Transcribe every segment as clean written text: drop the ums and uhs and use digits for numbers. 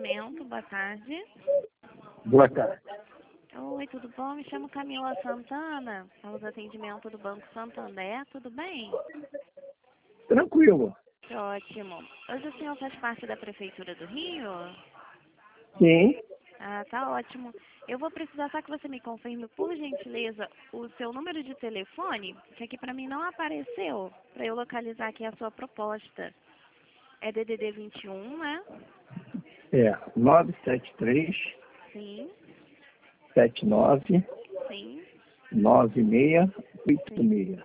atendimento, boa tarde. Boa tarde. Oi, tudo bom? Me chamo Camila Santana, somos atendimento do Banco Santander, tudo bem? Tranquilo. Ótimo. Hoje o senhor faz parte da Prefeitura do Rio? Sim. Ah, tá ótimo. Eu vou precisar só que você me confirme, por gentileza, o seu número de telefone, que aqui para mim não apareceu, para eu localizar aqui a sua proposta. É DDD 21, né? É 973 Sim, 79 sim, 9686. sim.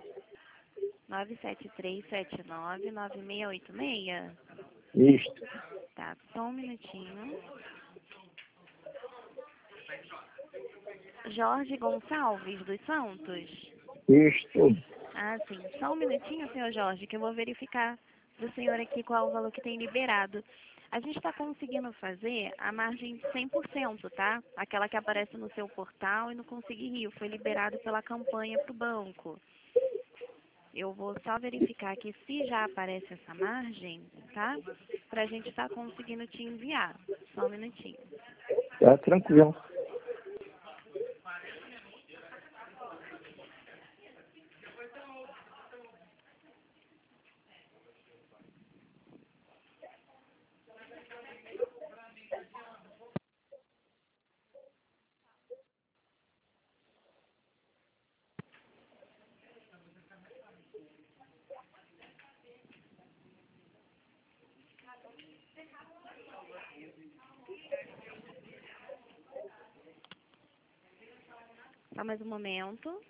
973799686. Isto. Tá, só um minutinho. Jorge Gonçalves dos Santos? Isto. Ah, sim. Só um minutinho, senhor Jorge, que eu vou verificar do senhor aqui qual é o valor que tem liberado. A gente está conseguindo fazer a margem de 100%, tá? Aquela que aparece no seu portal e no Consegui Rio. Foi liberado pela campanha para o banco. Eu vou só verificar aqui se já aparece essa margem, tá? Para a gente estar conseguindo te enviar. Só um minutinho. Tá tranquilo. Só mais um momento.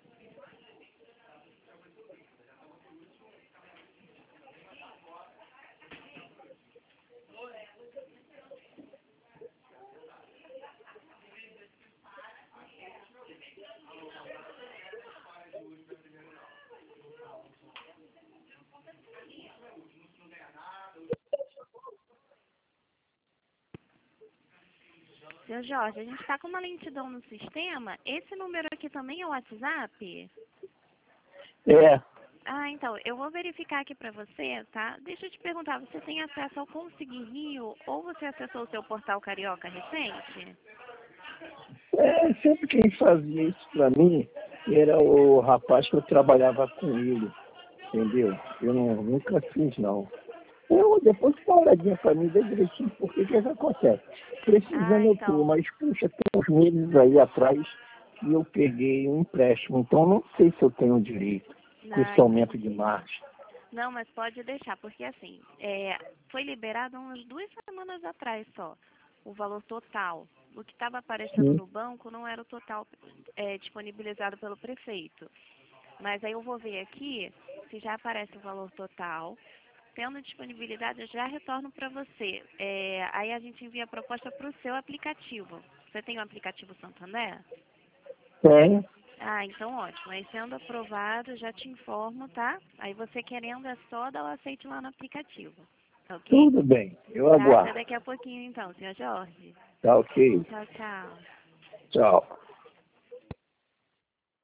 Seu Jorge, a gente está com uma lentidão no sistema. Esse número aqui também é o WhatsApp? É. Ah, então, eu vou verificar aqui para você, tá? Deixa eu te perguntar, você tem acesso ao Consegui Rio ou você acessou o seu portal Carioca recente? Sempre quem fazia isso pra mim era o rapaz que eu trabalhava com ele. Entendeu? Eu nunca fiz, não. Eu depois dá uma olhadinha pra mim, vê direitinho porque que acontece. Ah, Precisando eu tô, então. mas puxa, tem uns meses aí atrás que eu peguei um empréstimo, então não sei se eu tenho direito com Ah, esse aumento de entendi. margem. Não, mas pode deixar, porque assim, foi liberado há umas 2 semanas atrás só, o valor total. O que estava aparecendo Sim. no banco não era o total disponibilizado pelo prefeito. Mas aí eu vou ver aqui se já aparece o valor total. Tendo disponibilidade, eu já retorno para você. Aí a gente envia a proposta para o seu aplicativo. Você tem o aplicativo Santander? Tem. Ah, então ótimo. Aí sendo aprovado, já te informo, tá? Aí você querendo é só dar o aceite lá no aplicativo. Tá ok? Tudo bem. Eu Tá, até aguardo. daqui a pouquinho então, senhor Jorge. Tá ok. Tchau, tchau. Tchau.